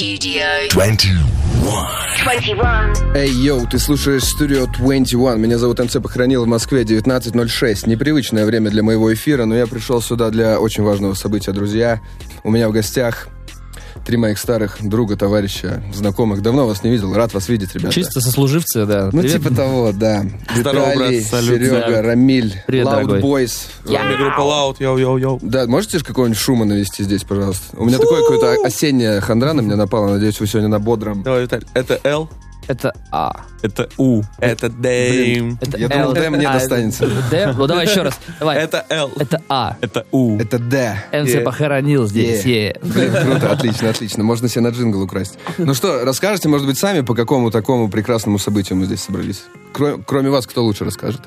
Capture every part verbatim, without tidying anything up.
Studio двадцать один. Эй, йоу, ты слушаешь Studio двадцать один. Меня зовут МЦ Похоронил, в Москве девятнадцать ноль шесть. Непривычное время для моего эфира, но я пришел сюда для очень важного события, друзья. У меня в гостях три моих старых друга, товарища, знакомых. Давно вас не видел, рад вас видеть, ребята. Чисто сослуживцы, да. Ну, Привет. типа того, да. Здорово, Виталий, брат, салют. Серега, Да. Рамиль, Привет, Loud дорогой. Boys. Я группа Loud, йоу-йоу-йоу. Да, можете же какого-нибудь шума навести здесь, пожалуйста? У меня такое какое-то осеннее хандра на меня напало. Надеюсь, вы сегодня на бодром. Давай, Виталий. Это L, Это А. Это У. это Дэйм, Это Я думал, Л. Д мне А, достанется. Д? Ну давай еще раз. Давай. это L. Это А. Это У. Это Д. МЦ Е. похоронил здесь. Е. Е. Блин, круто, отлично, отлично. Можно себе на джингл украсть. Ну что, расскажете, может быть, сами, по какому такому прекрасному событию мы здесь собрались? Кроме, кроме вас, кто лучше расскажет?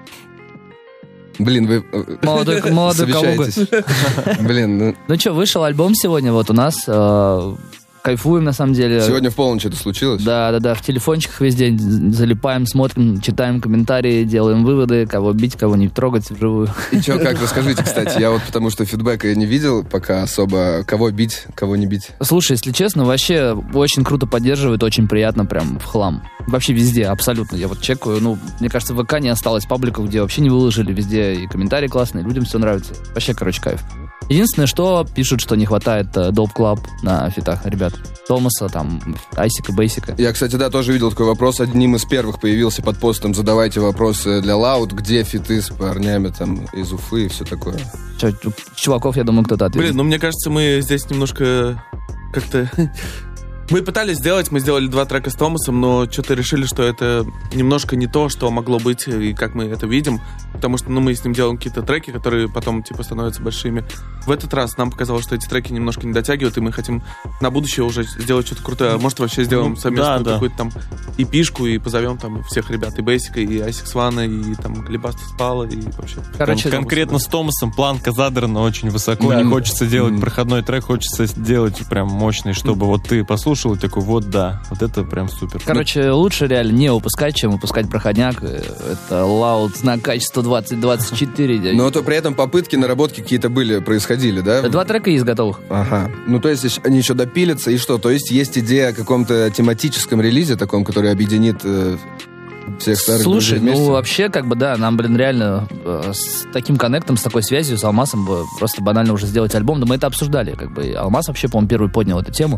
Блин, вы э, Молодой, молодой Калуга. совещаетесь. Блин, ну, Ну что, вышел альбом сегодня вот у нас. э, Кайфуем, на самом деле. сегодня в полночь это случилось? Да, да, да, в телефончиках весь день залипаем, смотрим, читаем комментарии, делаем выводы, кого бить, кого не трогать вживую. И что, как, расскажите, кстати. Я вот потому что фидбэка я не видел пока особо. Кого бить, кого не бить. Слушай, если честно, вообще очень круто поддерживает, очень приятно, прям в хлам. Вообще везде, абсолютно. Я вот чекаю, ну, мне кажется, в ВК не осталось пабликов, где вообще не выложили, везде и комментарии классные, людям все нравится. Вообще, короче, кайф. Единственное, что пишут, что не хватает Dope Club на фитах, ребят. Томаса, там, Айсика, Бейсика. Я, кстати, да, тоже видел такой вопрос. Одним из первых появился под постом «Задавайте вопросы для Loud», где фиты с парнями там из Уфы и все такое. Чё, чуваков, я думаю, кто-то ответит. Блин, ну мне кажется, мы здесь немножко как-то... Мы пытались сделать, мы сделали два трека с Томасом, но что-то решили, что это немножко не то, что могло быть, и как мы это видим, потому что, ну, мы с ним делаем какие-то треки, которые потом, типа, становятся большими. В этот раз нам показалось, что эти треки немножко не дотягивают, и мы хотим на будущее уже сделать что-то крутое. Может, вообще сделаем Ну, совместную да, да. какую-то там эпишку и позовем там всех ребят, и Бейсика, и Айсикс Вана, и там Глебаста Спала, и вообще... Короче, Кон- конкретно с Томасом планка задрана очень высоко. Да. Не хочется делать Мгм. проходной трек, хочется сделать прям мощный, чтобы вот ты послушал и такой, вот да, вот это прям супер. Короче, лучше реально не упускать, чем упускать проходняк. Это Loud, знак качества двадцать двадцать четыре. Но то при этом попытки, наработки какие-то были, происходили, да? Два трека есть готовых. Ага. Ну, то есть ещё- они еще допилятся, и что? То есть есть идея о каком-то тематическом релизе таком, который объединит э, всех старых Слушай, друзей вместе? ну вообще, как бы, да, нам, блин, реально э, с таким коннектом, с такой связью, с Алмасом бы просто банально уже сделать альбом. Да мы это обсуждали, как бы. И Алмаз вообще, по-моему, первый поднял эту тему.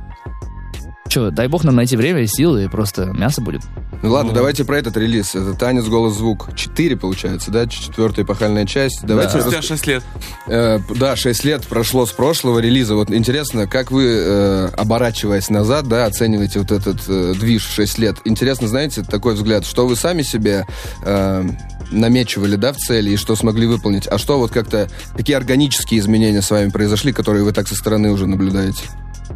Че, дай бог нам найти время и силы, и просто мясо будет. Ну ладно, Ну. давайте про этот релиз. Это «Танец, голос, звук». Четыре, получается, да? Четвертая эпохальная часть. Давайте... Спустя рас- шесть лет. Э, да, шесть лет прошло с прошлого релиза. Вот интересно, как вы, э, оборачиваясь назад, да, оцениваете вот этот э, движ шесть лет? Интересно, знаете, такой взгляд, что вы сами себе э, намечивали, да, в цели, и что смогли выполнить, а что вот как-то, какие органические изменения с вами произошли, которые вы так со стороны уже наблюдаете?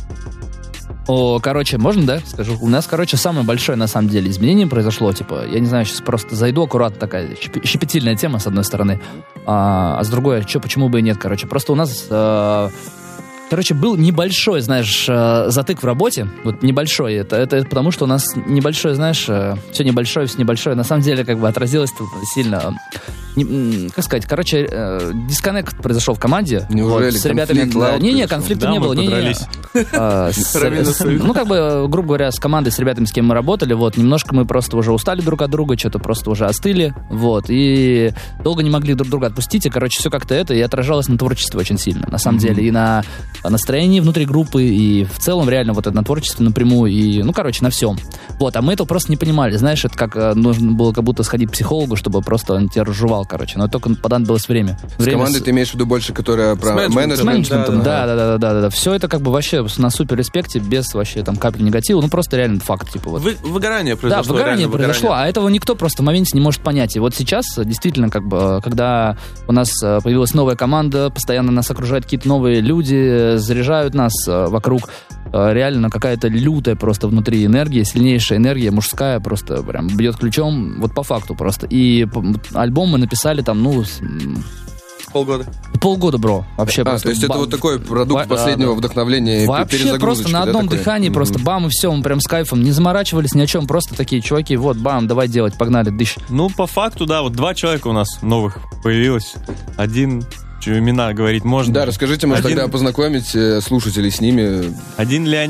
О, короче, можно, да, скажу? У нас, короче, самое большое, на самом деле, изменение произошло, типа, я не знаю, сейчас просто зайду аккуратно, такая щеп- щепетильная тема, с одной стороны, а, а с другой, что, почему бы и нет, короче. Просто у нас, э, короче, был небольшой, знаешь, э, затык в работе, вот небольшой, это, это потому, что у нас небольшой, знаешь, э, все небольшое, все небольшое, на самом деле, как бы, отразилось тут сильно, не, м, как сказать, короче, э, дисконнект произошел в команде. Неужели? Вот, с ребятами, Конфликт, да, лаут не-не, произошел? конфликта Да, не мы было, не-не. подрались. А, с- Равина с- своих. ну, как бы, грубо говоря, с командой, с ребятами, с кем мы работали, вот, немножко мы просто уже устали друг от друга, что-то просто уже остыли, вот, и долго не могли друг друга отпустить, и, короче, все как-то это, и отражалось на творчестве очень сильно, на самом деле, и на настроении внутри группы, и в целом, реально, вот это на творчестве напрямую, и, ну, короче, на всем. Вот, а мы этого просто не понимали, знаешь, это как э, нужно было как будто сходить к психологу, чтобы просто он тебя разжевал, короче, но только понадобилось время. С время командой ты имеешь в виду больше, которая про С менеджментом. с менеджмент? менеджментом, да, да, да, да, да, да, да. Все это как бы вообще на супер респекте, без вообще там капли негатива, ну просто реально факт, типа вот. Вы- выгорание Да, произошло. выгорание реально, произошло, выгорание. а этого никто просто в моменте не может понять. И вот сейчас, действительно, как бы, когда у нас э, появилась новая команда, постоянно нас окружают какие-то новые люди, э, заряжают нас э, вокруг, э, реально какая-то лютая просто внутри энергия, сильнейшая энергия, мужская, просто прям бьет ключом, вот по факту просто. И п- альбом мы написали там, ну, с- м, Полгода. полгода, бро. Вообще А, просто то есть это ба- вот такой продукт ба- последнего да, да. вдохновления и Вообще перезагрузочки, просто на да, одном такой? дыхании, Мгм. просто бам, и все, мы прям с кайфом не заморачивались ни о чем, просто такие чуваки, вот, бам, давай делать, погнали, дыщ. Ну, по факту, да, вот два человека у нас новых появилось. Один, что имена говорить можно. Да, расскажите, может, Один- тогда познакомить э, слушателей с ними. Один Леонид,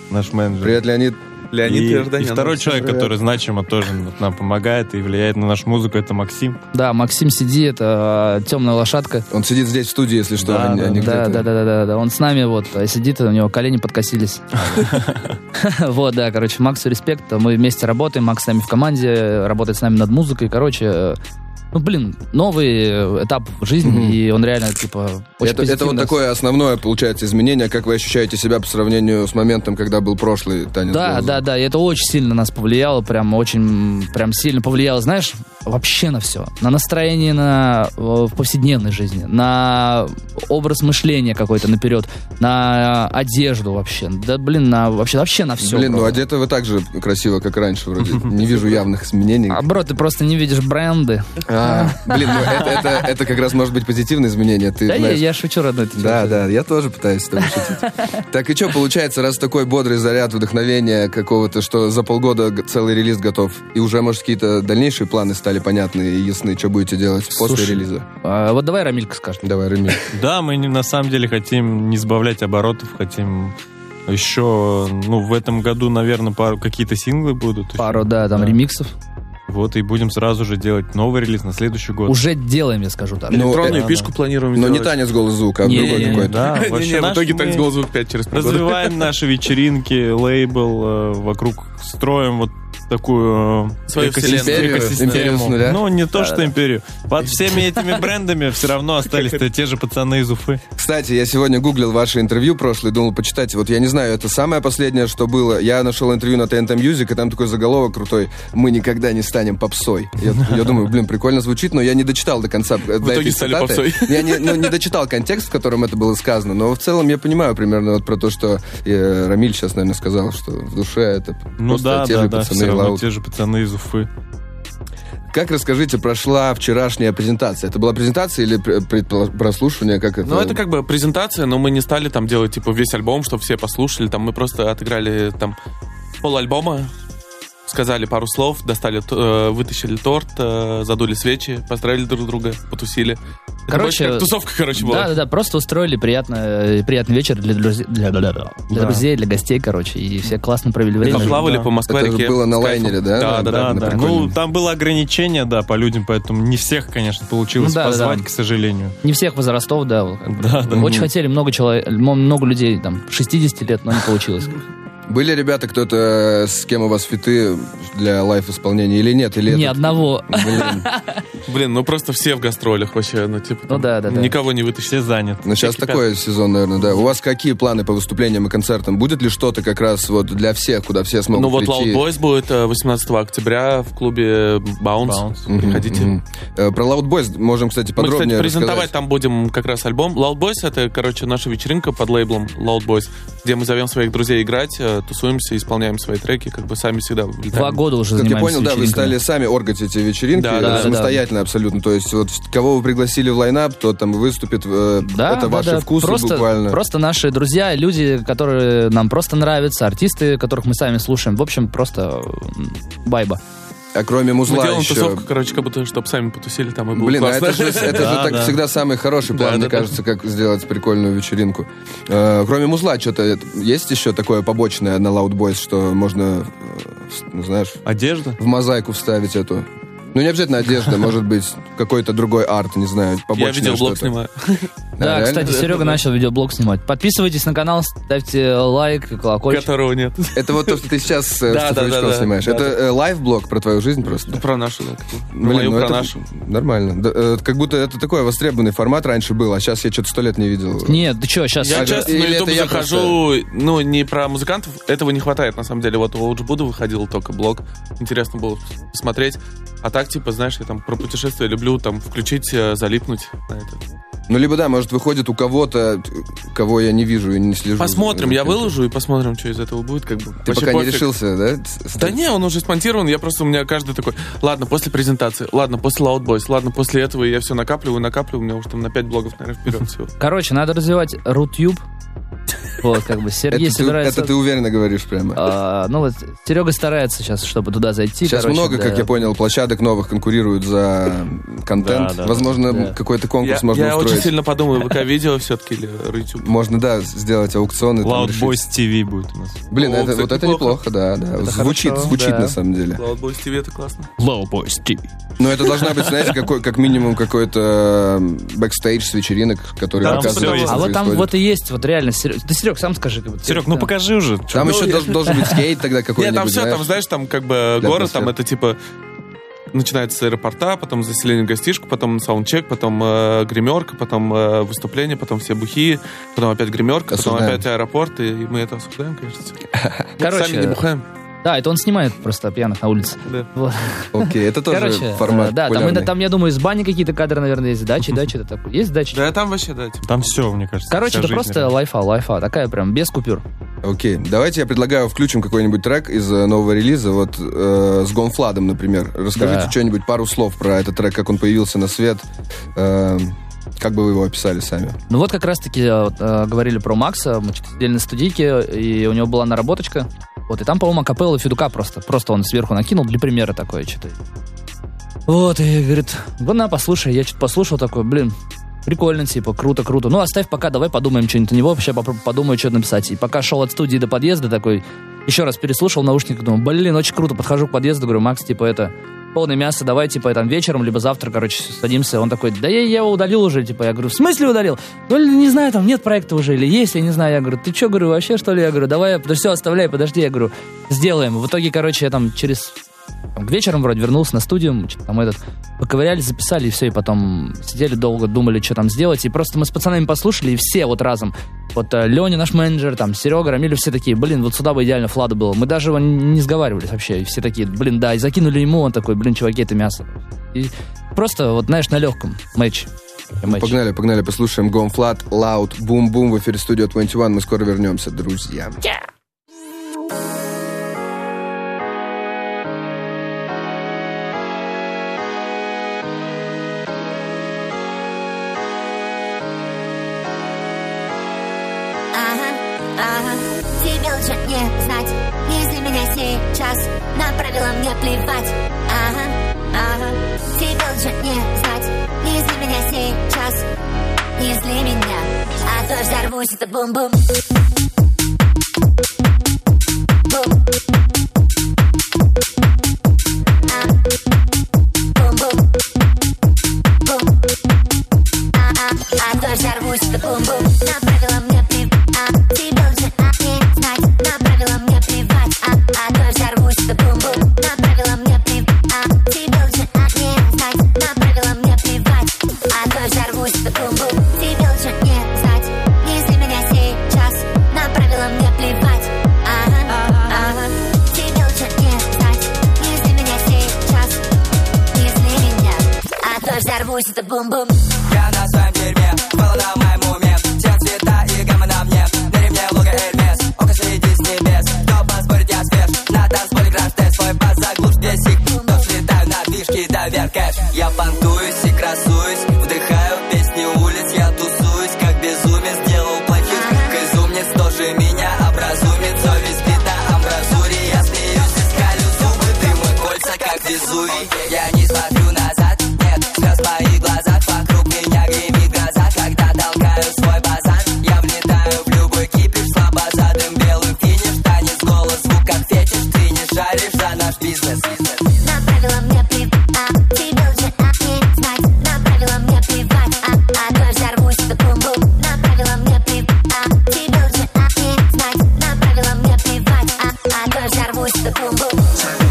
наш менеджер. Привет, Леонид. Леонид И, Иорданян. и второй человек, Привет. который значимо тоже нам помогает и влияет на нашу музыку, это Максим. Да, Максим Сиди, это темная лошадка. Он сидит здесь в студии, если что, Да, а не- да, а не Да, где-то. да, да, да, да, да. Он с нами вот сидит, у него колени подкосились. Вот, да, короче, Максу респект. Мы вместе работаем, Макс с нами в команде, работает с нами над музыкой. Короче, ну, блин, новый этап в жизни, Мгм. и он реально, типа, очень Это, это вот позитивно. такое основное, получается, изменение. Как вы ощущаете себя по сравнению с моментом, когда был прошлый танец? Да, Глазу? да, да, и это очень сильно нас повлияло, прям очень, прям сильно повлияло, знаешь, вообще на все. На настроение на, э, в повседневной жизни, на образ мышления какой-то наперед, на одежду вообще. Да, блин, на, вообще, вообще на все. Блин, ну одеты вы так же красиво, как раньше, вроде. Не вижу явных изменений. А, бро, ты просто не видишь бренды. А, блин, ну это, это, это как раз может быть позитивное изменение. Ты Да я, знаешь. я шучу, родной. ты Да, чё? да, я тоже пытаюсь с тобой шутить. Так и что, получается, раз такой бодрый заряд вдохновения какого-то, что за полгода г- целый релиз готов, и уже, может, какие-то дальнейшие планы стали понятны и ясны, что будете делать после Слушай, релиза? А, вот давай Рамилька скажет. Давай, Реми. Да, мы не- на самом деле хотим не сбавлять оборотов, хотим еще, ну, в этом году, наверное, пару какие-то синглы будут. Пару, да, там Да. ремиксов. Вот, и будем сразу же делать новый релиз на следующий год. Уже делаем, я скажу так. Ну, Электронную э, пишку планируем Но не сделать. танец голос звук, а Не, другой не, не, какой-то. Да, Не-не, вообще в наш итоге мы танец голос звук пять через полгода. развиваем наши вечеринки, лейбл, э, вокруг строим вот такую э, Свою экосистему. вселенную. экосистему. Империю с нуля. Ну, не то, Да, что да. империю. Под всеми этими брендами все равно остались-то те же пацаны из Уфы. Кстати, я сегодня гуглил ваше интервью прошлое, думал почитать. Вот я не знаю, это самое последнее, что было. Я нашел интервью на ТНТ Music, и там такой заголовок крутой: «Мы никогда не станем попсой». Я, я думаю, блин, прикольно звучит, но я не дочитал до конца. До итоге этой стали цитаты. попсой. Я не, ну, не дочитал контекст, в котором это было сказано, но в целом я понимаю примерно вот про то, что э, Рамиль сейчас, наверное, сказал, что в душе это Ну просто да, те да, же да, пацаны все равно лаут. те же пацаны из Уфы. Как, расскажите, прошла вчерашняя презентация? Это была презентация или пр- предпрослушивание? Как это? Ну, это как бы презентация, но мы не стали там делать, типа, весь альбом, чтобы все послушали. Там мы просто отыграли там полальбома, сказали пару слов, достали, т- э, вытащили торт, э, задули свечи, поздравили друг друга, потусили. Это Короче, больше как тусовка, короче, была. Да, да, да, просто устроили приятно, приятный вечер для друзей, для, для- для Да. друзей, для гостей, короче, и все классно провели время. Поплавали Да. по Москве-реке. Это было на с кайфом. лайнере, да? Да, да, да. на да. прикольном. Ну, там было ограничение, да, по людям, поэтому не всех, конечно, получилось Ну да, да, позвать, да. к сожалению. Не всех возрастов, да. вот как бы. Да, да. Очень хотели много человек, много людей, там, шестьдесят лет, но не получилось. Были ребята, кто-то, с кем у вас фиты для лайв-исполнения или нет? Или Ни это- одного. Блин. Блин, ну просто все в гастролях вообще, ну типа Ну там да, да, да. никого не вытащить. Все заняты. Ну, сейчас Все кипят. такой сезон, наверное, да. У вас какие планы по выступлениям и концертам? Будет ли что-то как раз вот для всех, куда все смогут Ну вот прийти? Loud Boys будет э, восемнадцатого октября в клубе Bounce. Bounce. Мгм, Приходите. мгм. Э, Про Loud Boys можем, кстати, Мы, кстати, подробнее презентовать рассказать. там будем как раз альбом. Loud Boys — это, короче, наша вечеринка под лейблом Loud Boys, где мы зовем своих друзей играть, э, тусуемся, исполняем свои треки, как бы сами всегда влетаем. Два года уже Как я занимаемся понял, да, вы вечеринками. стали сами оргать эти вечеринки Да, э, да, да, самостоятельно абсолютно. То есть вот кого вы пригласили в лайнап, тот там выступит. э, Да, это да, ваши да. вкусы просто, буквально. Просто наши друзья, люди, которые нам просто нравятся, артисты, которых мы сами слушаем. В общем, просто м, вайба. А кроме Мы музла делаем еще... тусовку, короче, как будто, чтобы сами потусили там и было Блин, а классно. это же, это же Да, так да. всегда самый хороший план, Да, мне да, да. кажется, как сделать прикольную вечеринку. Э, кроме музла, что-то есть еще такое побочное на Loud Boys, что можно, э, в- ну, знаешь, Одежда? в мозаику вставить эту? Ну, не обязательно одежда, может быть, какой-то другой арт, не знаю, побочное Я видеоблог что-то. снимаю. Да, реально? кстати, Серега начал видеоблог снимать. Подписывайтесь на канал, ставьте лайк, колокольчик. Которого нет. Это вот то, что ты сейчас э, Да, с да, цифровичком да, да. снимаешь. Да, Это да. э, лайв-блог про твою жизнь просто? Ну, про нашу, да. Про Блин, мою, ну про это нашу. нормально. Да, э, как будто это такой востребованный формат раньше был, а сейчас я что-то сто лет не видел. Нет, ты что, сейчас... Я Ага. часто на Или YouTube это я захожу, ну, не про музыкантов, этого не хватает, на самом деле. Вот у Оуджбуда выходил только блог, интересно было посмотреть. А так, типа, знаешь, я там про путешествия люблю там включить, э, залипнуть на это. Ну, либо да, может, выходит у кого-то, кого я не вижу и не слежу. Посмотрим, за я кем-то. выложу и посмотрим, что из этого будет, как бы. Ты Вообще пока не пофиг. решился, да? с- Да не, он уже смонтирован, я просто, у меня каждый такой, ладно, после презентации, ладно, после Loud Boys, ладно, после этого я все накапливаю, накапливаю, у меня уже там на пять блогов, наверное, вперед всего. Короче, надо развивать Рутюб. Вот, как бы Сергей это, собирается... Ты, это ты уверенно говоришь прямо? А, ну вот, Серега старается сейчас, чтобы туда зайти. Сейчас короче, много, да. как я понял, площадок новых конкурируют за контент. Да, да, Возможно, да. какой-то конкурс Я, можно я устроить. очень сильно подумаю, ВК-видео все-таки или YouTube. Можно, да, сделать аукционы. там Loud решить. Boys ти ви будет у нас. Блин, О, это, кстати, вот это неплохо. неплохо, да, да. Это звучит, хорошо, звучит да. на самом деле. Loud Boys ти ви это классно. Loud Boys ти ви. Но это должна быть, знаете, какой, как минимум какой-то бэкстейдж с вечеринок, который Там показывает, всё есть. что А вот там происходит. вот и есть, вот реально, Серег, да, Серег, сам скажи. Как бы, Серег, ну да. покажи уже. Там Ну, еще я- должен, должен быть скейт тогда Нет, какой-нибудь, там все, там, знаешь, там как бы Для город, там атмосферы. это типа начинается с аэропорта, потом заселение в гостишку, потом саундчек, потом э, гримерка, потом э, выступление, потом все бухие, потом опять гримерка, потом Осуждаем. опять аэропорт, и мы это осуждаем, кажется. Короче, Сами не бухаем. Да, это он снимает просто пьяных на улице. Да. Вот. Окей, это тоже Короче, формат э, да, там, популярный. и- там, я думаю, из бани какие-то кадры, наверное, есть, дачи, дачи, это такое. Есть дачи? Да, там вообще, да. типа. Там все, мне кажется. Короче, вся это жизнь просто рядом. лайфа, лайфа, такая прям, без купюр. Окей, давайте я предлагаю включим какой-нибудь трек из э, нового релиза, вот э, с Гонфладом, например. Расскажите Да. что-нибудь, пару слов про этот трек, как он появился на свет. Э, как бы вы его описали сами? Ну вот как раз-таки э, вот, э, говорили про Макса, мы что-то сидели на студийке, и у него была наработочка. Вот, и там, по-моему, акапелла Федука просто. Просто он сверху накинул для примера такое что-то. Вот, и говорит, вот на, послушай. Я что-то послушал такой, блин, прикольно, типа, круто, круто. Ну, оставь пока, давай подумаем что-нибудь на него, вообще попробую подумаю, что написать. И пока шел от студии до подъезда такой, еще раз переслушал наушник, думаю, блин, очень круто. Подхожу к подъезду, говорю, Макс, типа, это... полное мясо, давай, типа, там, вечером, либо завтра, короче, садимся. Он такой, да я, я его удалил уже, типа, я говорю, в смысле удалил? Ну, не знаю, там, нет проекта уже, или есть, я не знаю. Я говорю, ты что, говорю, вообще, что ли? Я говорю, давай, да все, оставляй, подожди, я говорю, сделаем. В итоге, короче, я там через... Там, к вечерам вроде вернулся на студию, что-то там этот, поковырялись, записали, и все, и потом сидели долго, думали, что там сделать, и просто мы с пацанами послушали, и все вот разом, вот э, Леня, наш менеджер, там, Серега, Рамиль, все такие, блин, вот сюда бы идеально Флада было, мы даже его не сговаривались вообще, и все такие, блин, да, и закинули ему, он такой, блин, чуваки, это мясо. И просто, вот, знаешь, на легком матч. матч. Погнали, погнали, послушаем Гонфлад, Loud, Boom Boom в эфире Studio двадцать один. Мы скоро вернемся, друзья. Ага, ага, тебе лучше не знать, если меня сейчас на правила мне плевать. Ага, ага, тебе лучше не знать, если меня сейчас, если меня, а то взорвусь, это бум-бум. Бум. А, бум-бум. Бум. А, а, а то взорвусь, это бум-бум. На правила мне плевать. А, тебе лучше не знать, на правила мне плевать. А, а то взорвусь, это бум-бум. На правила мне плевать. А, тебе лучше не знать, на правила мне плевать. А то взорвусь, это бум-бум. Тебе лучше не знать, если меня сейчас на правила мне плевать. Ага, ага. Тебе лучше не знать, если меня сейчас, если меня, а то взорвусь, это бум-бум. Я на своем дерьме, хвала на моем уме. Все цвета и гамма на мне. На ремне лого Эрмес, око следи с небес. Кто поспорит, я свеж, на танцполе краш-тест. Свой бас заглушь бесик, то слетаю на движке до веркэш. Я понтуюсь и красуюсь, вдыхаю песни улиц. Я тусуюсь, как безумец, делал плохих безумниц. Тоже меня образумит, совесть бита амбразуре. Я смеюсь и скалю зубы, дым и кольца, как Везувий. Я не смотрю назад, нет, слез в моих глазах. Вокруг меня гремит гроза, когда толкаю свой базар. Я влетаю в любой кипиш, слабо задым белым финиш. Танец, голос, звук как фетиш, ты не шаришь за наш бизнес. На правила мне плевать, а тебе лучше не знать. На правила мне плевать, а, а то взорвусь, это бум-бум. На правила мне плевать, а тебе лучше не знать. На правила мне плевать, а, а то взорвусь, это бум-бум.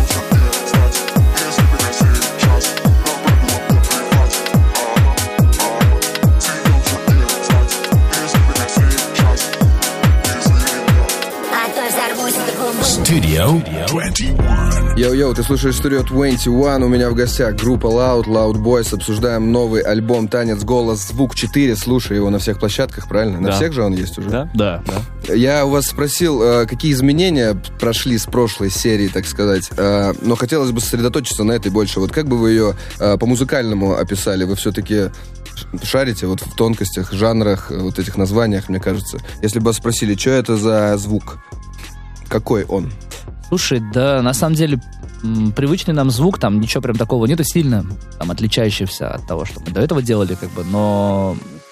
А то взорвусь, это бум-бум. Studio двадцать один. Йоу-йоу, ты слушаешь Studio двадцать один, у меня в гостях группа Loud, Loud Boys, обсуждаем новый альбом «Танец, голос, звук четыре», слушай его на всех площадках, правильно? На Да. всех же он есть уже? Да? Да. Я у вас спросил, э, какие изменения прошли с прошлой серии, так сказать, э, но хотелось бы сосредоточиться на этой больше. Вот как бы вы ее э, по музыкальному описали? Вы все-таки шарите вот в тонкостях, жанрах, вот этих названиях, мне кажется. Если бы вас спросили, что это за звук, какой он? Слушай, да, на самом деле, м, привычный нам звук, там ничего прям такого нету сильно, там, отличающегося от того, что мы до этого делали, как бы, но...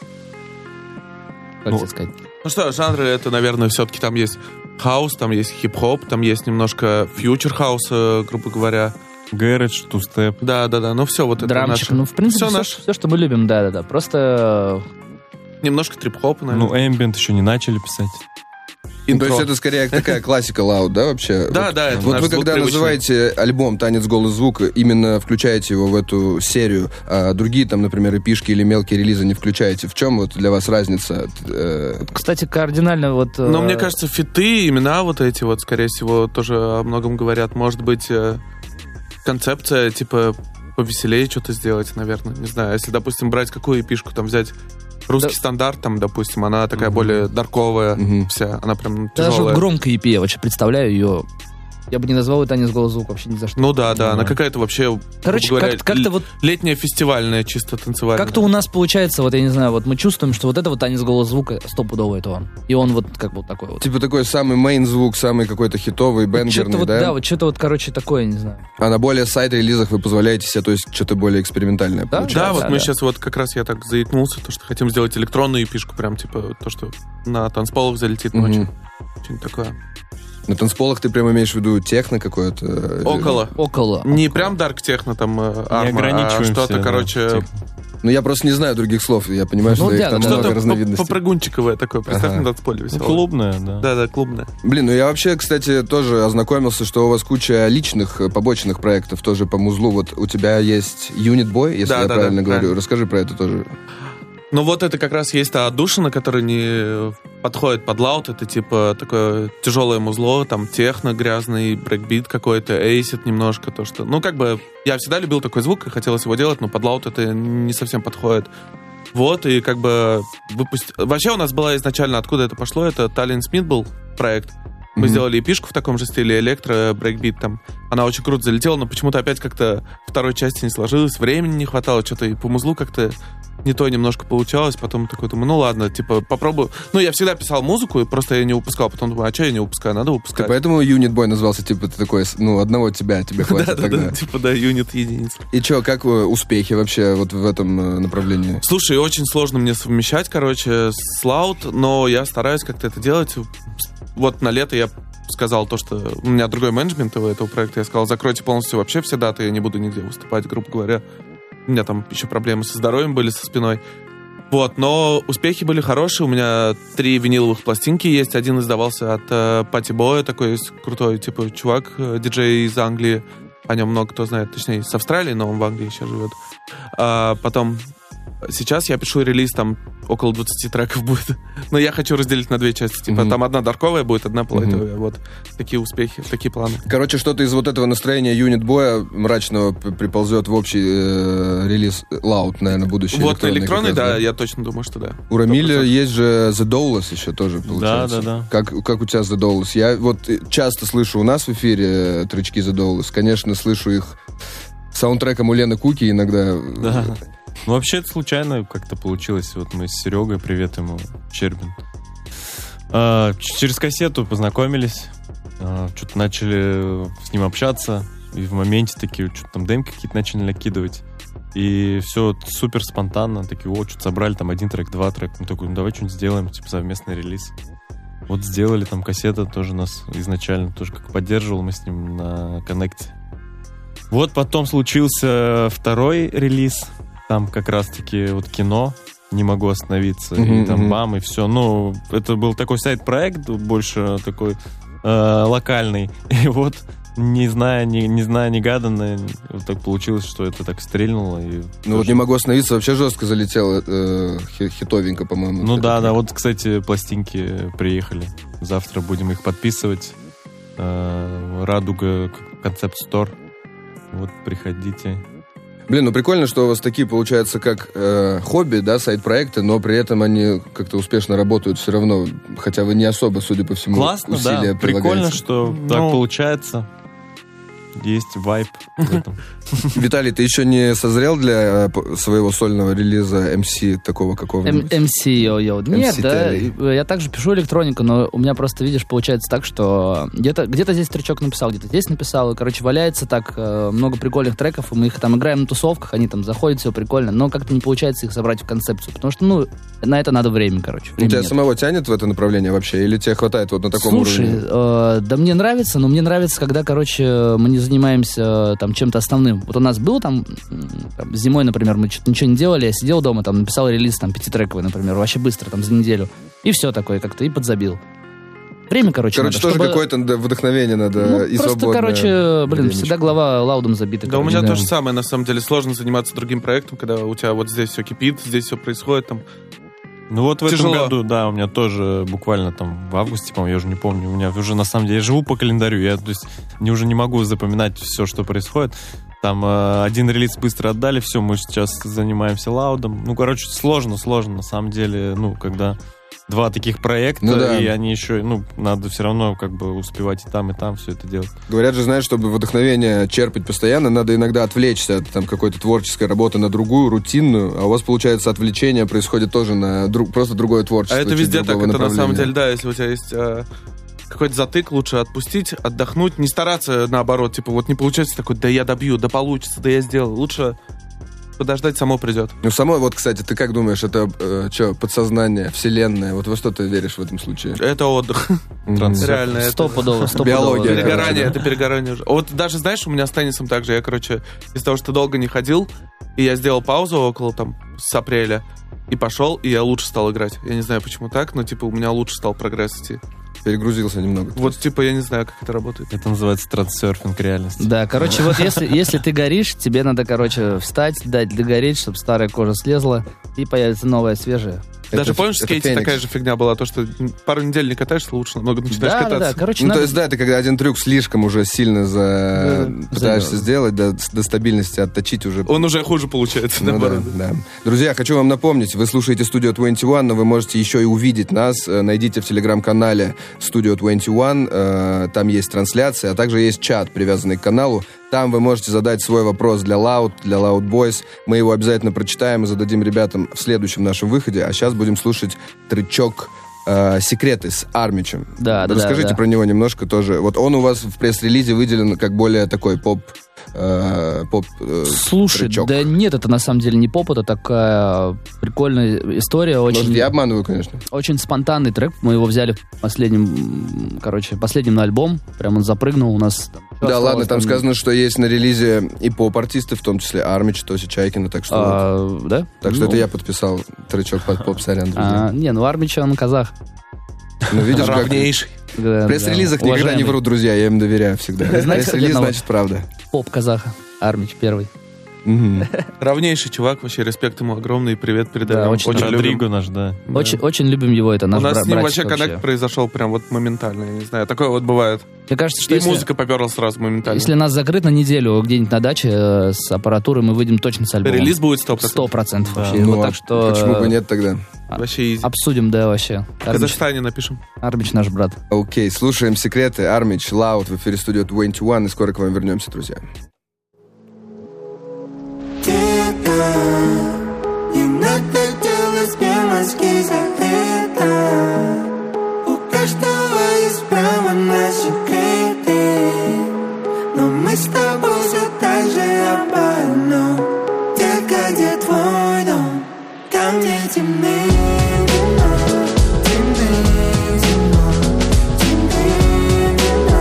Как Ну, тебе сказать? Ну что, жанры, это, наверное, все-таки там есть хаус, там есть хип-хоп, там есть немножко фьючер-хауса, грубо говоря. Гаридж, тустеп. Да-да-да, ну все вот это Драмчик, наше. ну, в принципе, Всё все, наше. все, что мы любим, да-да-да. Просто Немножко трип-хопа, наверное. Ну, эмбиент еще не начали писать. То Интро. есть это скорее такая классика лаут, да, вообще? Да, Вот- да, это Вот наш вы звук когда привычный. называете альбом «Танец, голос, звук», именно включаете его в эту серию, а другие там, например, эпишки или мелкие релизы не включаете. В чем вот для вас разница? Э, Кстати, кардинально вот... Но э, мне кажется, фиты, имена вот эти вот, скорее всего, тоже о многом говорят. Может быть, э, концепция, типа, повеселее что-то сделать, наверное. Не знаю, если, допустим, брать какую эпишку, там взять русский Да. стандарт, там, допустим, она такая более дарковая Мгм. вся, она прям Даже тяжелая. вот громкая и пи, я вообще представляю ее... Я бы не назвал это «Танец, голос, звук» вообще ни за что. Ну да, да, Ну она да. какая-то вообще, Короче, грубо говоря, как- как-то вот... летняя фестивальная, чисто танцевальная. Как-то у нас получается, вот я не знаю, вот мы чувствуем, что вот это вот «Танец, голос, звука» стопудово это он. И он вот как бы вот такой вот. Типа такой самый мейн звук, самый какой-то хитовый, Что-то бенгерный, вот, да? да, вот что-то вот, короче, такое, не знаю. А на более сайт-релизах вы позволяете себе, то есть что-то более экспериментальное Да, получается. Да, вот да, мы да. сейчас вот как раз я так заикнулся, то, что хотим сделать электронную эпишку, прям типа то, что на танцполах залетит Мгм. ночью. Что-нибудь такое. На танцполах ты прямо имеешь в виду техно какое-то? Около. Около. Не прям дарк техно, там, э, Не арма, а ограничиваемся. что-то, да, короче, типа. Ну, я просто не знаю других слов, я понимаю, Ну, что их да, там да, много что-то разновидностей. попрыгунчиковое такое, представь, Ага. на танцполе Ну, веселое. клубная, да. Да-да, клубное. Блин, ну я вообще, кстати, тоже ознакомился, что у вас куча личных э, побочных проектов тоже по музлу. Вот у тебя есть Unit Boy, если Да, я да, правильно да, говорю. правильно. Расскажи про это тоже. Ну вот это как раз есть та отдушина, которая не подходит под лаут. Это типа такое тяжелое музло, там техно грязный, брейкбит какой-то, эйсит немножко, то что... Ну как бы я всегда любил такой звук и хотелось его делать, но под лаут это не совсем подходит. Вот, и как бы выпусти... Вообще у нас была изначально, откуда это пошло, это Таллин Смит был проект. Мы Мгм. сделали эпишку в таком же стиле, электро, брейкбит там. Она очень круто залетела, но почему-то опять как-то второй части не сложилось, времени не хватало, что-то и по музлу как-то не то немножко получалось. Потом такой думаю, ну ладно, типа попробую. Ну, я всегда писал музыку, и просто я не выпускал. Потом думаю, а что я не выпускаю? Надо Ты выпускать. поэтому Unit Boy назвался, типа, ты такой, ну, одного тебя, тебе хватит тогда. Да-да-да, типа, да, юнит единиц. И что, как э, успехи вообще вот в этом э, направлении? Слушай, очень сложно мне совмещать, короче, с лаут, но я стараюсь как-то это делать. Вот на лето я сказал то, что у меня другой менеджмент у этого проекта. Я сказал, закройте полностью вообще все даты, я не буду нигде выступать, грубо говоря. У меня там еще проблемы со здоровьем были, со спиной. Вот, но успехи были хорошие. У меня три виниловых пластинки есть. Один издавался от э, Пати Боя, такой есть крутой, типа, чувак, э, диджей из Англии. О нем много кто знает, точнее, с Австралии, но он в Англии сейчас живет. А, потом, сейчас я пишу релиз, там около двадцати треков будет. Но я хочу разделить на две части. Типа, Мгм. там одна дарковая будет, одна плайтовая. Вот, такие успехи, такие планы. Короче, что-то из вот этого настроения Unit Boy мрачного п- приползет в общий э, релиз Loud, наверное, будущий. Вот электронный электронный, как раз, да, я точно думаю, что да. У Рамиля сто процентов. есть же The Dollars еще тоже, получается. да, да. Как, как у тебя The Dollars? Я вот э, часто слышу у нас в эфире э, тречки The Dollars. Конечно, слышу их саундтреком у Лены Куки иногда. Да. Ну, вообще, это случайно как-то получилось. Вот мы с Серегой, привет ему, Щербин. А, ч- через кассету познакомились. А, что-то начали с ним общаться. И в моменте такие, что-то там демки какие-то начали накидывать. И все вот супер спонтанно. Такие, о, что-то собрали там один трек, два трека. Мы такой, ну давай что-нибудь сделаем, типа совместный релиз. Вот сделали там кассета, тоже нас изначально тоже как поддерживал, мы с ним на коннекте. Вот потом случился второй релиз. Там как раз-таки вот кино, не могу остановиться, Мгм, и там мгм. бам, и все. Ну, это был такой сайт-проект, больше такой э, локальный. И вот, не зная, не, не зная, негаданно, вот так получилось, что это так стрельнуло. И Ну вот тоже- не могу остановиться, вообще жестко залетел, э, хи- хитовенько, по-моему. Ну Это да, прям. да, вот, кстати, пластинки приехали. Завтра будем их подписывать. Э, Радуга концепт стор. Вот, приходите. Блин, ну прикольно, что у вас такие, получается, как э, хобби, да, сайт-проекты, но при этом они как-то успешно работают все равно, хотя вы не особо, судя по всему, Классно, усилия да. Прикольно, прилагаете. что Ну, так получается. Есть вайб в этом. Виталий, ты еще не созрел для э, своего сольного релиза эм си такого какого-нибудь? эм си, йо-йо. Нет, да, Terry. я также пишу электронику, но у меня просто, видишь, получается так, что где-то, где-то здесь тречок написал, где-то здесь написал, и, короче, валяется так э, много прикольных треков, и мы их там играем на тусовках, они там заходят, все прикольно, но как-то не получается их собрать в концепцию, потому что, ну, на это надо время, короче. Ну, тебя нет. самого тянет в это направление вообще? Или тебе хватает вот на таком Слушай, уровне? э, да мне нравится, но мне нравится, когда, короче, мы не занимаемся э, там чем-то основным. Вот у нас был там, там зимой, например, мы что-то ничего не делали, я сидел дома, там написал релиз там пятитрековый, например, вообще быстро, там за неделю. И все такое как-то, и подзабил. Время, короче, Короче, надо, тоже чтобы... какое-то да, вдохновение надо Ну, и просто, свободное короче, блин, времечко. всегда голова лаудом забита. Да, у короче. меня Да. то же самое, на самом деле. Сложно заниматься другим проектом, когда у тебя вот здесь все кипит, здесь все происходит, там. Ну вот в Тяжело. этом году, да, у меня тоже буквально там в августе, по-моему, я уже не помню, у меня уже на самом деле, я живу по календарю, я то есть не, уже не могу запоминать все, что происходит. Там э, один релиз быстро отдали, все, мы сейчас занимаемся лаудом. Ну, короче, сложно, сложно, на самом деле, ну, когда два таких проекта, Ну да. и они еще, ну, надо все равно как бы успевать и там, и там все это делать. Говорят же, знаешь, чтобы вдохновение черпать постоянно, надо иногда отвлечься от там, какой-то творческой работы на другую, рутинную, а у вас, получается, отвлечение происходит тоже на друг, просто другое творчество. А это чуть везде так, другого это на самом направления. деле, да, если у тебя есть э, какой-то затык, лучше отпустить, отдохнуть, не стараться наоборот, типа вот не получается такой, да я добью, да получится, да я сделаю. Лучше подождать, само придет. Ну, само, вот, кстати, ты как думаешь, это э, что, подсознание, вселенная, вот во что ты веришь в этом случае? Это отдых. Реально, это... Стопудово, стопудово. Биология, да. Перегорание, короче, это перегорание уже. Вот даже, знаешь, у меня с теннисом также, я, короче, из-за того, что долго не ходил, и я сделал паузу около там с апреля, и пошел, и я лучше стал играть. Я не знаю, почему так, но, типа, у меня лучше стал прогресс идти. Перегрузился немного. Вот, типа, я не знаю, как это работает. Это называется трансерфинг реальности. Да, короче, вот если, если ты горишь, тебе надо, короче, встать, дать догореть, чтобы старая кожа слезла, и появится новая, свежая. Даже Это- помнишь, в это скейте Феникс. такая же фигня была, то, что пару недель не катаешься, лучше намного начинаешь Да, да, кататься. да, короче, Ну, надо... то есть, да, ты когда один трюк слишком уже сильно за... Да, пытаешься за- сделать, до, до стабильности отточить уже. Он уже хуже получается, Ну наоборот. да, да. Друзья, хочу вам напомнить, вы слушаете Studio двадцать один, но вы можете еще и увидеть нас. Э, Найдите в телеграм-канале Studio двадцать один, э, там есть трансляция, а также есть чат, привязанный к каналу. Там вы можете задать свой вопрос для Loud, для Loud Boys. Мы его обязательно прочитаем и зададим ребятам в следующем нашем выходе. А сейчас будем слушать тречок э, «Секреты» с Армичем. Да, да, Расскажите да, да. про него немножко тоже. Вот он у вас в пресс-релизе выделен как более такой поп... э, поп э, Слушай, тречок. да нет, это на самом деле не поп, это такая прикольная история, очень... Может, я обманываю, конечно. Очень спонтанный трек. Мы его взяли в последнем, м, короче, последнем на альбом. Прям он запрыгнул у нас. Там, всё Да, осталось ладно, там сказано, что есть на релизе и поп-артисты, в том числе Армич, Тося Чайкина, так что... вот. А, да? Так что Ну, это я подписал тречок под поп, сорян, друзья. а, не, ну Армич, он казах. Ну, видишь, как... Равнейший. Да, В пресс-релизах да, никогда не уважаемый. врут, друзья, я им доверяю всегда. Знаете, Пресс-релиз, одного? значит, правда. Поп казаха. Армич первый. Мгм. Равнейший чувак, вообще респект ему огромный, и привет передаем. Да, очень любим. Родриго наш, да. Да. Очень, очень любим его, это наш У нас бра- с ним братик вообще коннект произошел прям вот моментально, я не знаю. Такое вот бывает. Мне кажется, что И если, музыка поперла сразу моментально. если нас закрыть на неделю где-нибудь на даче э, с аппаратурой, мы выйдем точно с альбомом. Релиз будет сто процентов. Сто процентов Да. вообще. Ну, Вот а так что... почему бы нет тогда? Вообще изи. Обсудим, да, вообще. В Армич, Казахстане напишем. Армич наш брат. Окей, слушаем «Секреты», Армич, Loud в эфире Studio двадцать один, и скоро к вам вернемся, друзья. И накатилась мелочки за это. У каждого есть право на секреты, но мы с тобой все так же об одном. Детка, где твой дом? Там, где темнее вино, темнее зима, темнее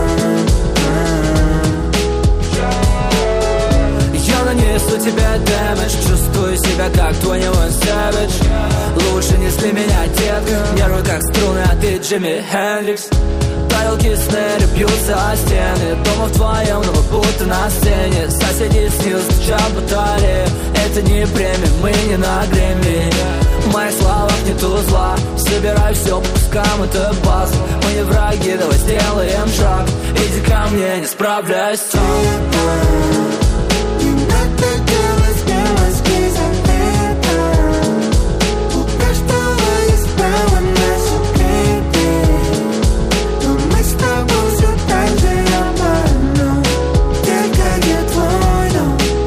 вино. Я нанесу тебе дэмэдж, чувствую себя как двадцать один Savage. Лучше не сли меня, детка, нервы как струны, а ты Джимми Хендрикс. Тарелки снэри бьются о стены, дома вдвоем, но мы будто на сцене. Соседи снизу стучат батареи, это не премия, мы не на Грэмми. В моих словах нету зла, собирай все по кускам, это база. Мы не враги, давай сделаем шаг. Иди ко мне, не справляюсь сам. И накатилась мелочки за это. У каждого есть право на секреты, но мы с тобой все так же об одном. Детка, где твой дом?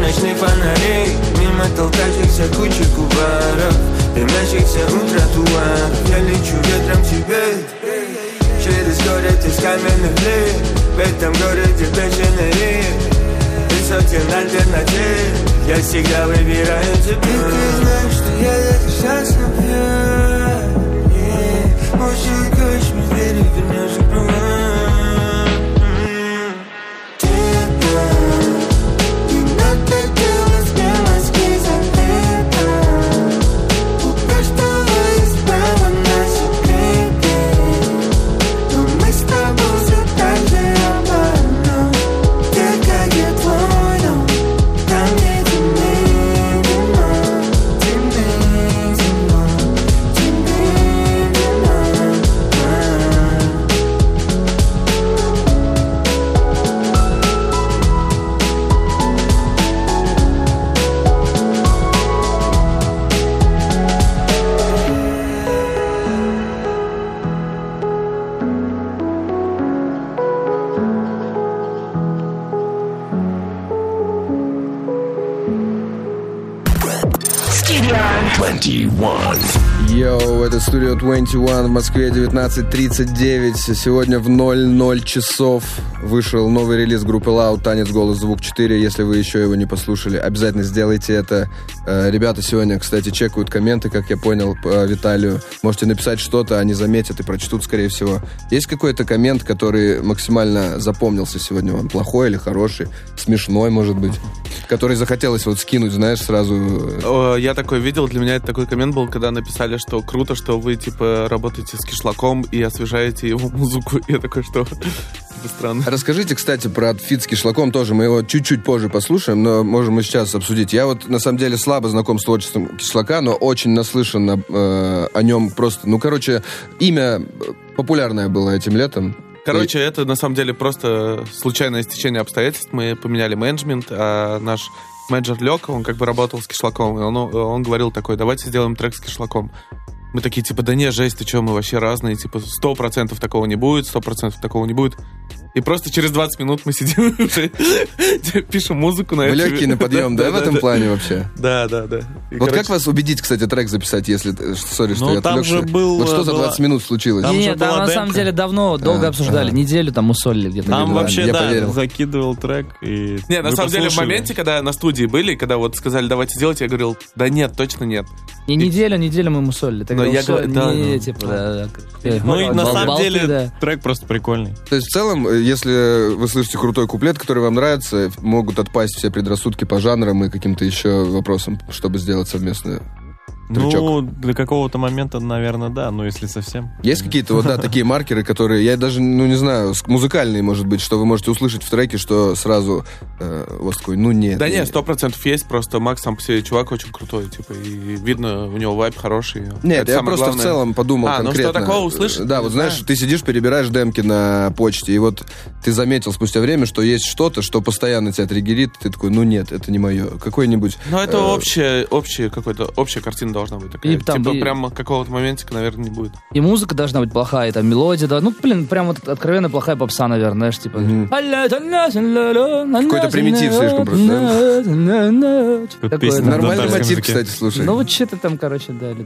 ночных фонарей, мимо толкающихся кучи куваров, дымящихся у тротуаров. Я лечу ветром тебе через город из каменных плит. В этом городе бешеный ритм и сотен альтернатив. Я всегда выбираю тебя. Ты знаешь, что я это счастлив. Может, хочешь мне верить, вернешь и права. Йоу, это студио двадцать один в Москве, девятнадцать тридцать девять. Сегодня в ноль ноль часов вышел новый релиз группы Loud «Танец, голос, звук четыре». Если вы еще его не послушали, обязательно сделайте это. Ребята сегодня, кстати, чекают комменты, как я понял, по Виталию. Можете написать что-то, они заметят и прочтут, скорее всего. Есть какой-то коммент, который максимально запомнился сегодня вам? Плохой или хороший? Смешной, может быть? Который захотелось вот скинуть, знаешь, сразу... Я такой видел, для меня это такой коммент был, когда написали, что круто, что вы, типа, работаете с Кишлаком и освежаете его музыку. Я такой, что... Это странно. Расскажите, кстати, про фит с Кишлаком тоже. Мы его чуть-чуть позже послушаем, но можем мы сейчас обсудить. Я вот, на самом деле, слабо знаком с творчеством Кишлака, но очень наслышан э, о нем просто... Ну, короче, имя популярное было этим летом. Короче, это, на самом деле, просто случайное стечение обстоятельств. Мы поменяли менеджмент, а наш менеджер Лёка, он как бы работал с Кишлаком, и он, он говорил такой: давайте сделаем трек с Кишлаком. Мы такие, типа, да не, жесть, ты что, мы вообще разные, типа, сто процентов такого не будет, сто процентов такого не будет. И просто через двадцать минут мы сидим уже, пишем музыку на это. Вы легкие на подъем, да, в этом плане вообще? Да, да, да. Вот как вас убедить, кстати, трек записать, если... Сори, что я там же был... Вот что за двадцать минут случилось? Нет, там на самом деле давно, долго обсуждали, неделю там усолили где-то. Там вообще, да, закидывал трек и... Не, на самом деле в моменте, когда на студии были, когда вот сказали, давайте сделать, я говорил, да нет, точно нет. И неделю, неделю мы мусолили. Но я говорю, да. Ну и на самом деле трек просто прикольный. То есть в целом, если вы слышите крутой куплет, который вам нравится, могут отпасть все предрассудки по жанрам и каким-то еще вопросам, чтобы сделать совместное. Трючок. Ну, до какого-то момента, наверное, да, но если совсем. Есть какие-то вот, да, такие маркеры, которые, я даже, ну, не знаю, музыкальные, может быть, что вы можете услышать в треке, что сразу э, у вас такой, ну, нет. Да нет, нет, сто процентов есть, просто Макс сам по себе чувак очень крутой, типа, и видно, у него вайб хороший. Нет, это я просто главное... в целом подумал а, конкретно. А, ну что такого услышать? Да, вот знаешь, ты сидишь, перебираешь демки на почте, и вот ты заметил спустя время, что есть что-то, что постоянно тебя триггерит, ты такой, ну, нет, это не мое. Какой-нибудь... Ну, это э... общая, общая какой-то, общая картина должна быть такая. И там, типа, и... прям какого-то моментика, наверное, не будет. И музыка должна быть плохая, и там мелодия, да. Ну, блин, прям вот откровенно плохая попса, наверное, знаешь, типа... Mm-hmm. Какой-то примитив слишком просто, да? Нормальный мотив, кстати, слушай. Ну, вот что-то там, короче, дали.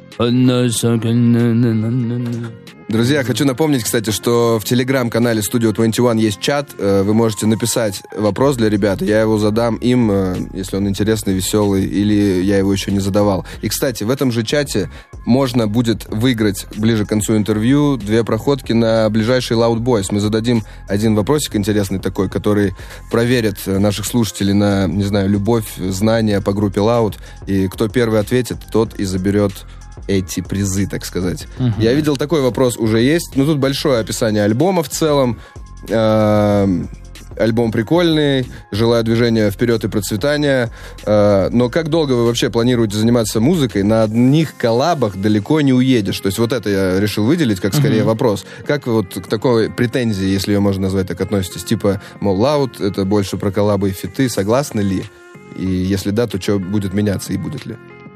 Друзья, хочу напомнить, кстати, что в телеграм-канале Studio двадцать один есть чат. Вы можете написать вопрос для ребят. Я его задам им, если он интересный, веселый, или я его еще не задавал. И, кстати, в этом же чате можно будет выиграть ближе к концу интервью две проходки на ближайший Loud Boys. Мы зададим один вопросик интересный такой, который проверит наших слушателей на, не знаю, любовь, знания по группе Loud. И кто первый ответит, тот и заберет эти призы, так сказать. Uh-huh. Я видел, такой вопрос уже есть. Ну, тут большое описание альбома в целом. Э-э- альбом прикольный. Желаю движения вперед и процветания. Э-э- но как долго вы вообще планируете заниматься музыкой? На одних коллабах далеко не уедешь. То есть вот это я решил выделить как скорее uh-huh. вопрос. Как вы вот к такой претензии, если ее можно назвать так, относитесь? Типа, мол, Loud — это больше про коллабы и фиты. Согласны ли? И если да, то что будет меняться и будет ли?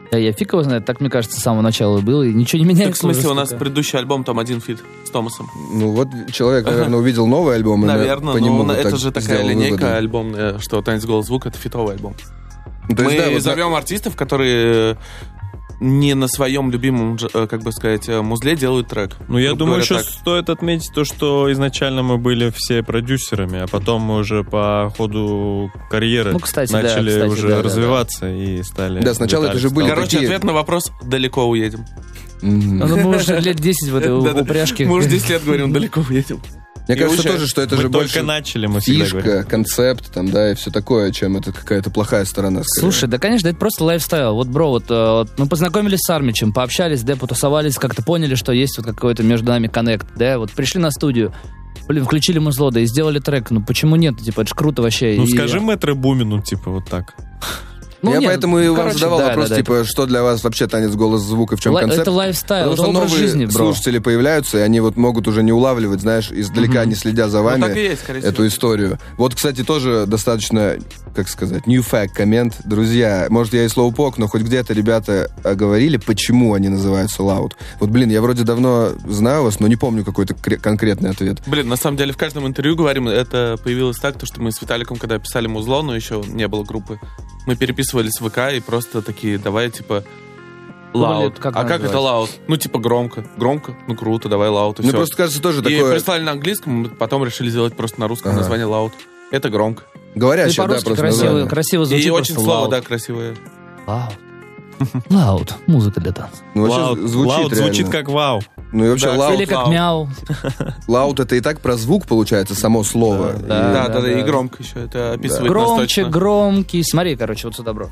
Да, я фиг его знает, так, мне кажется, с самого начала было, и ничего не Так, меняется. в смысле, уже у нас сколько. предыдущий альбом, там один фит с Томасом. Ну вот человек, наверное, увидел новый альбом, и Наверное, по нему но так это же такая сделал линейка выводы. альбомная, что «Танец, голос, звук» — это фитовый альбом. То есть, Мы да, вот зовем артистов, которые не на своем любимом, дж- э, как бы сказать, э, музле делают трек. Ну, я Грубо думаю, говоря, еще так. стоит отметить то, что изначально мы были все продюсерами, а потом мы уже по ходу карьеры Ну, кстати, да, начали кстати, уже да, да, развиваться и стали... Да, сначала это же Виталий были стал- Короче, такие- ответ на вопрос — далеко уедем. Мгм. Ну, мы уже лет десять в этой Да-да. упряжке. Мы уже десять лет говорим, далеко уедем. Мне И кажется уже тоже, что это Мы же только больше начали, мы всегда говорим. фишка, концепт, там, да, и все такое, чем это какая-то плохая сторона. скорее. Слушай, да, конечно, это просто лайфстайл. Вот, бро, вот, э, вот мы познакомились с Армичем, пообщались, да, потусовались, как-то поняли, что есть вот какой-то между нами коннект, да, вот пришли на студию, блин, включили музло, да, и сделали трек. Ну, почему нет? Типа, это ж круто вообще. Ну, И- скажи мэтре Бумину, типа, вот так. Ну, Я нет, поэтому и ну, вам короче, задавал да, вопрос, да, да, типа, что для вас вообще танец, голос, звук и в чем Лай- концепт? это лайфстайл, Потому это что образ новые жизни, бро. слушатели появляются, и они вот могут уже не улавливать, знаешь, издалека, не следя за вами, так и есть, скорее эту всего. историю. Вот, кстати, тоже достаточно, как сказать, new fact коммент. Друзья, может, я и слоупок, но хоть где-то ребята а, говорили, почему они называются Loud. Вот, блин, я вроде давно знаю вас, но не помню какой-то кре- конкретный ответ. Блин, на самом деле в каждом интервью говорим, это появилось так, то, что мы с Виталиком, когда писали музло, но еще не было группы, мы переписывались в ВК и просто такие, давай, типа, лаут. как А как это называется? лаут? Ну, типа, громко. Громко? Ну, круто, давай лаут, и Мне все. просто кажется тоже И такое прислали на английском, мы потом решили сделать просто на русском Ага. название лаут. Это громко. И говорящее, да, по-русски просто красиво, название. красиво звучит. И очень просто слово, лаут. да, красивое. Лаут. Лаут. Музыка для танца. Ну, вообще Лаут, звучит лаут реально. звучит как вау. Ну и вообще Да, лаут, Или как лаут. мяу. лаут это и так про звук, получается, само слово. И- Да, Да, да, да, да. и громко еще. Это описывает Громче, нас точно. громкий. Смотри, короче, вот сюда, бро.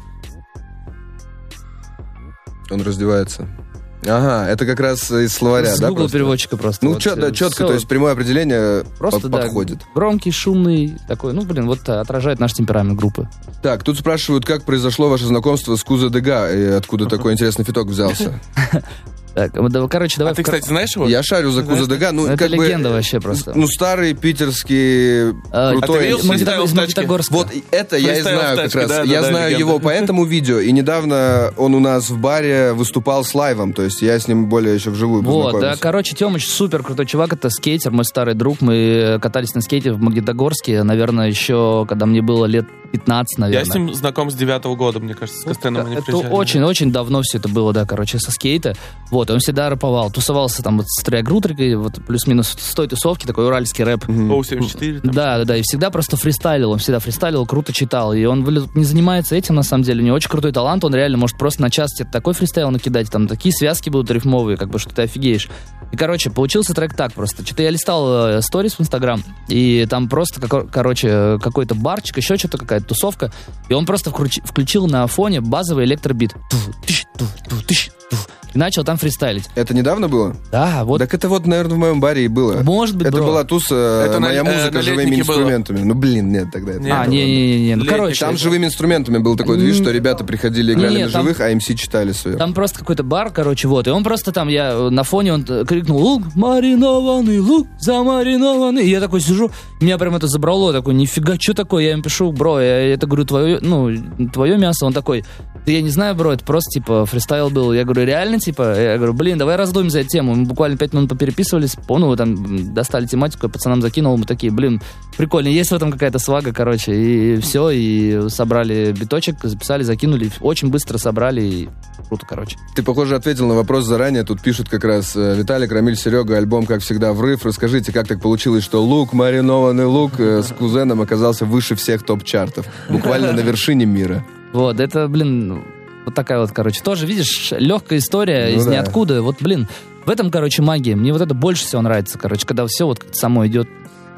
Он раздевается. Ага, это как раз из словаря, С да? Google просто? переводчика просто. Ну, вот, чё- да, э, четко, всё. то есть прямое определение Просто, под- да, подходит. громкий, шумный такой. Ну, блин, вот э, отражает наш темперамент группы. Так, тут спрашивают, как произошло ваше знакомство с Кузо Дега, и откуда такой интересный фиток взялся. Так, вот, да, короче, давай... А ты, в кор- кстати, знаешь его? Я шарю за Кузо Дега, ну, Это как бы, легенда вообще просто. Ну, старый питерский А, крутой ты видел эм си. Магнит- Магнитогор- из в тачке? Магнитогорска. Вот и это я и Фристайл в знаю как тачке, раз. да, да, Я да, знаю легенда. его по этому видео, и недавно он у нас в баре выступал с лайвом, то есть я с ним более еще вживую Вот, да, познакомился. короче, Тёмыч супер крутой чувак, это скейтер, мой старый друг, мы катались на скейте в Магнитогорске, наверное, еще, когда мне было лет пятнадцать, наверное. Я с ним знаком с девятого года, мне кажется, с Костеном они Это приезжали. очень-очень давно все это было, да, короче, со скейта. Вот, он всегда рэповал, тусовался там вот с Триагрутрикой, вот плюс-минус с той тусовки, такой уральский рэп. Оу семьдесят четыре. там. Да, да, да, и всегда просто фристайлил, он всегда фристайлил, круто читал, и он блин, не занимается этим, на самом деле, у него очень крутой талант, он реально может просто на час тебе такой фристайл накидать, там такие связки будут рифмовые, как бы, что ты офигеешь. И, короче, получился трек так просто, что-то я листал э, сторис в Инстаграм, и там просто, како- короче, какой-то барчик, еще что-то, какая-то тусовка, и он просто вкруч- включил на фоне базовый электробит. Туф, тыщ, туф, туф, тыщ, туф. И начал там фристайлить. Это недавно было? Да, вот. Так это вот, наверное, в моем баре и было. Может быть, Это бро. была туса Это «Моя на- э, музыка» на живыми летнике было. инструментами. Ну, блин, нет, тогда это Не, не А, было. не-не-не, ну, Летний, короче. Там живыми инструментами был такой движ, что ребята приходили, играли Не, на там- живых, а эм си читали свое. Там просто какой-то бар, короче, вот. И он просто там, я э, на фоне, он э, крикнул: лук маринованный, лук замаринованный. И я такой сижу, меня прям это забрало, такой, нифига, что такое? Я им пишу: бро, я это говорю, твое, ну, твое мясо. Он такой: да я не знаю, бро, это просто, типа, фристайл был. Я говорю: реально, типа? Я говорю: блин, давай раздуем за эту тему. Мы буквально пять минут попереписывались, ну, там, м, достали тематику, я пацанам закинул, мы такие: блин, прикольно, есть в этом какая-то свага, короче. И все, и собрали биточек, записали, закинули, очень быстро собрали, и круто, короче. Ты, похоже, ответил на вопрос заранее. Тут пишут как раз э, Виталик, Рамиль, Серега, альбом, как всегда, врыв. Расскажите, как так получилось, что лук, маринованный лук э, с кузеном оказался выше всех топ-чартов? Буквально на вершине мира. Вот, это, блин, вот такая вот, короче, тоже, видишь, легкая история Ну из да. ниоткуда. Вот, блин, в этом, короче, магия. Мне вот это больше всего нравится, короче, когда все вот как-то само идет.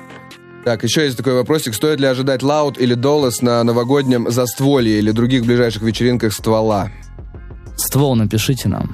Так, еще есть такой вопросик. Стоит ли ожидать Loud или Долос на новогоднем застолье или других ближайших вечеринках ствола? Ствол напишите нам.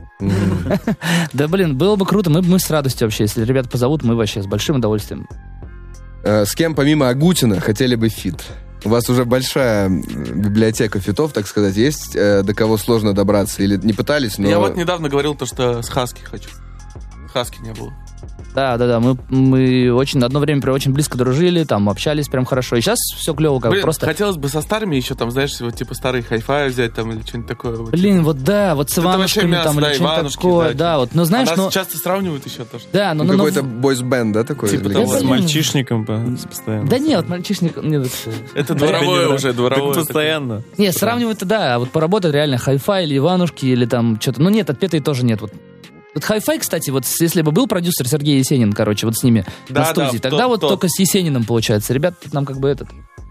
Да, блин, было бы круто, мы, мы с радостью вообще, если ребята позовут, мы вообще с большим удовольствием. Э, С кем помимо Агутина хотели бы фит? У вас уже большая м, библиотека фитов, так сказать, есть, э, до кого сложно добраться? Или не пытались, но... Я вот недавно говорил то, что с Хаски хочу. Хаски не было. Да, да, да. Мы, мы очень одно время прям очень близко дружили, там общались прям хорошо. И сейчас все клево, как Блин, просто. хотелось бы со старыми еще там, знаешь, вот типа старый хай-фай взять там или что-нибудь такое. Вот. Блин, вот да, вот с Это Иванушками вообще там мясо, или да, что-нибудь Иванушки, такое. да, Да, вот, ну А знаешь, нас ну. часто сравнивают еще тоже. Да, но, Ну, но, но- какой-то бойс-бенд, да, такой? Типа Или того. как? С мальчишником по- постоянно. Да нет, мальчишник. Нет, это- Это Это дворовое не уже, так. дворовое. Так постоянно. Не, сравнивать-то да, а вот поработать реально хай-фай или Иванушки, или там что-то. Ну нет, отпетые тоже нет. Вот, вот хай-фай, кстати, вот с- если бы был продюсер Сергей Есенин, короче, вот с ними Да, на студии, да, тогда топ, вот топ. только с Есениным получается. Ребята нам как бы этот...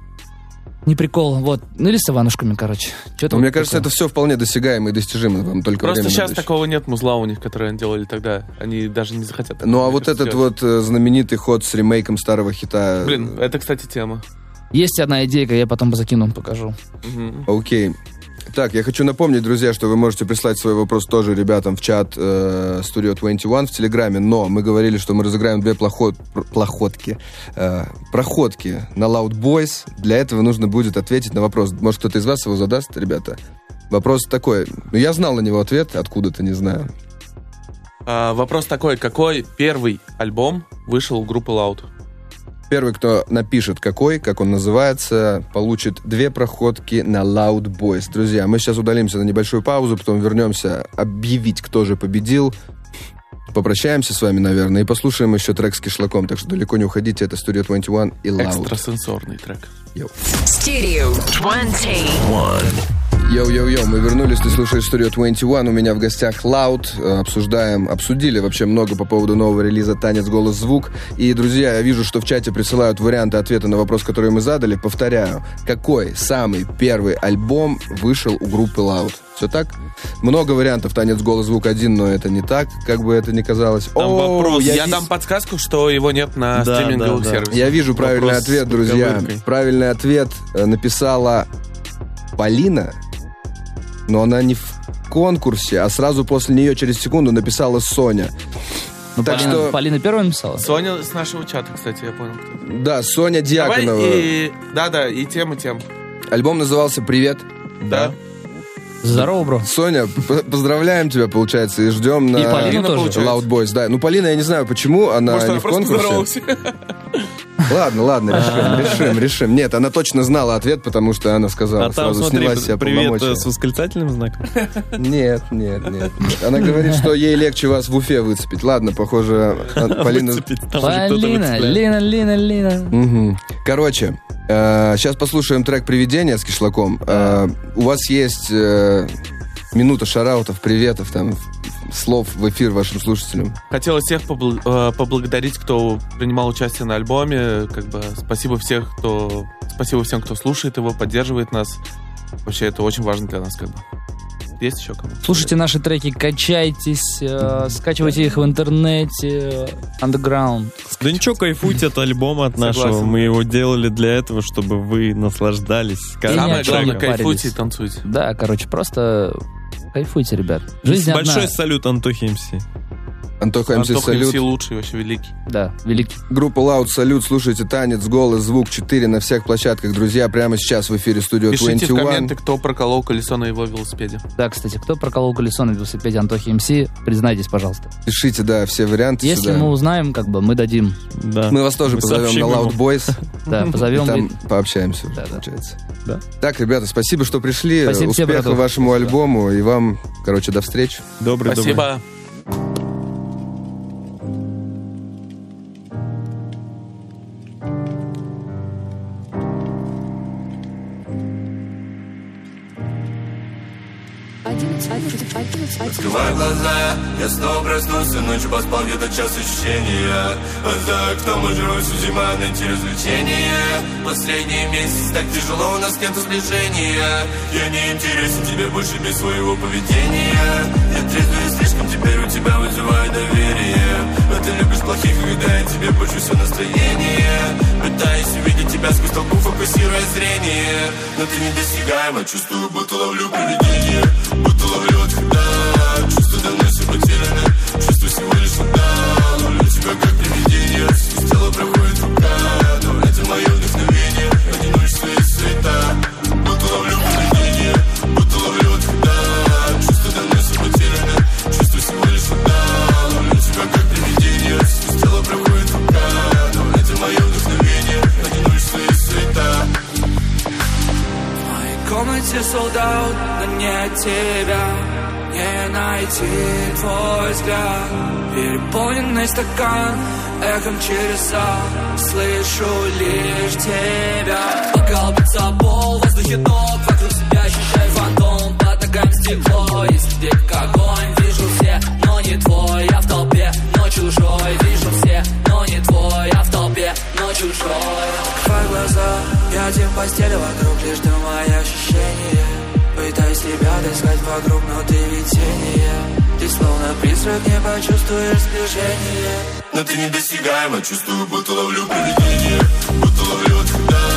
Не прикол, вот. Ну или с Иванушками, короче. Что-то Ну, вот мне кажется, такое. это все вполне досягаемо и достижимо. Вам только Просто время сейчас надо еще. такого нет музла у них, которые они делали тогда. Они даже не захотят. Ну, а такого, вот мне этот кажется, вот э, знаменитый ход с ремейком старого хита... делать. Блин, это, кстати, тема. Есть одна идейка, я потом закину, покажу. Мгм. Окей. Так, я хочу напомнить, друзья, что вы можете прислать свой вопрос тоже ребятам в чат э, Studio двадцать один в Телеграме, но мы говорили, что мы разыграем две плохо- пр- плохотки, э, проходки на Loud Boys. Для этого нужно будет ответить на вопрос. Может, кто-то из вас его задаст, ребята? Вопрос такой. Ну, я знал на него ответ, откуда-то, не знаю. А, вопрос такой, какой первый альбом вышел у группы Loud? Первый, кто напишет какой, как он называется, получит две проходки на Loud Boys. Друзья, мы сейчас удалимся на небольшую паузу, потом вернемся объявить, кто же победил. Попрощаемся с вами, наверное, и послушаем еще трек с Кишлаком. Так что далеко не уходите, это Studio двадцать один и Loud. Экстрасенсорный трек. Studio двадцать. Йоу-йоу-йоу, мы вернулись, ты слушаешь Studio двадцать один, у меня в гостях Loud, Э, обсуждаем, обсудили вообще много по поводу нового релиза «Танец, голос, звук». И, друзья, я вижу, что в чате присылают варианты ответа на вопрос, который мы задали. Повторяю, какой самый первый альбом вышел у группы Loud? Все так? Много вариантов «Танец, голос, звук» один, но это не так, как бы это ни казалось. Там О, вопрос. Я, ви- дам подсказку, что его нет на Да, стриминговых да, да. сервисах. Я вижу правильный Вопрос ответ, с друзья. подковыркой. Правильный ответ э, написала Полина, но она не в конкурсе, а сразу после нее через секунду написала Соня. Ну, Так Полина, что- Полина первая написала? Соня с нашего чата, кстати, я понял. кто. Да, Соня Давай Дьяконова. и... Да-да, и тем, и тем. Альбом назывался «Привет». Да. Здорово, бро. Соня, п- поздравляем тебя, получается, и ждем на И Полина Полина тоже. получается. Loud Boys. Да, ну Полина, я не знаю, почему она Может, не она в просто конкурсе. поздоровалась. Ладно, ладно, решим, решим, решим. Нет, она точно знала ответ, потому что она сказала, А там, сразу смотри, сняла с себя привет полномочия. э, с восклицательным знаком. Нет, нет, нет, нет. Она говорит, что ей легче вас в Уфе выцепить. Ладно, похоже, а, Полина... Выцепить, там уже кто-то Полина, выцепляет. Лина, Лина, Лина. Мгм. Короче, э, сейчас послушаем трек «Привидение» с Кишлаком. Э, у вас есть э, минута шараутов, приветов, там, слов в эфир вашим слушателям. Хотелось всех побл- э, поблагодарить, кто принимал участие на альбоме. Как бы спасибо всех, кто... Спасибо всем, кто слушает его, поддерживает нас. Вообще, это очень важно для нас, как бы. Есть еще кому? Слушайте наши треки, качайтесь, э, скачивайте их в интернете, underground. Да ничего, кайфуйте от альбома, от нашего. Согласен. Мы его делали для этого, чтобы вы наслаждались. каждым ни Самое о чем главное, не треком. кайфуйте парились. и танцуйте. Да, короче, просто кайфуйте, ребят. Жизнь Большой одна. салют Антохе МС. Антоха МС, Антоха салют. МС лучший, вообще великий. Да, великий. Группа Loud, салют. Слушайте «Танец, голос, звук» четыре на всех площадках. Друзья, прямо сейчас в эфире Studio Пишите двадцать в один. комменты, кто проколол колесо на его велосипеде. Да, кстати, кто проколол колесо на велосипеде Антохи МС, признайтесь, пожалуйста. Пишите, да, все варианты Если сюда. мы узнаем, как бы мы дадим. Да. Мы вас тоже Мы позовем сообщим на Loud ему. Boys. Да, И позовем. там и- пообщаемся, Да, да. получается. Да. Так, ребята, спасибо, что пришли. Спасибо тебе, Успехов братух. вашему альбому. И вам, короче, до встречи. Добрый, добрый. Спасибо. Открываю глаза, я снова проснулся, ночью поспал где-то час ощущения. А за окном уже осень, зима, найти развлечения. Последний месяц так тяжело, у нас нету сближения. Я не интересен тебе больше без своего поведения. Я трезвый слишком, теперь у тебя вызываю доверие. Но ты любишь плохих, когда я тебе пущу все настроение. Пытаюсь увидеть тебя сквозь толпу, фокусируя зрение. Но ты недосягаема, чувствую, будто ловлю привидение. Будто ловлю от худа, чувства давно все потеряны. Чувство всего лишь вода, ловлю тебя как привидение. Сквозь тело проходит рука, но это мое вдохновение. Одиночество и суета, будто ловлю привидение. Будто ловлю от худа, чувства давно все потеряны. Чувство всего лишь вода, ловлю тебя как привидение. Сквозь тело комнате sold out, но нет тебя. Не найти твой взгляд. Переполненный стакан, эхом через зал. Слышу лишь тебя. Бокал бьется пол, в воздухе ток. Вокруг себя ощущаю фантом. Под ногами стекло, если где как огонь. Вижу все, но не твой. Я в толпе, но чужой. Вижу все, но не твой. Я в толпе, но чужой. Открывай глаза, я один в постели. Вокруг лишь дым, мои ощущения. Пытаюсь тебя таскать вокруг, но ты ведь тенее. Ты словно призрак, не почувствуешь сближение. Но ты недосягаема, чувствую, будто ловлю привидение. Будто ловлю, когда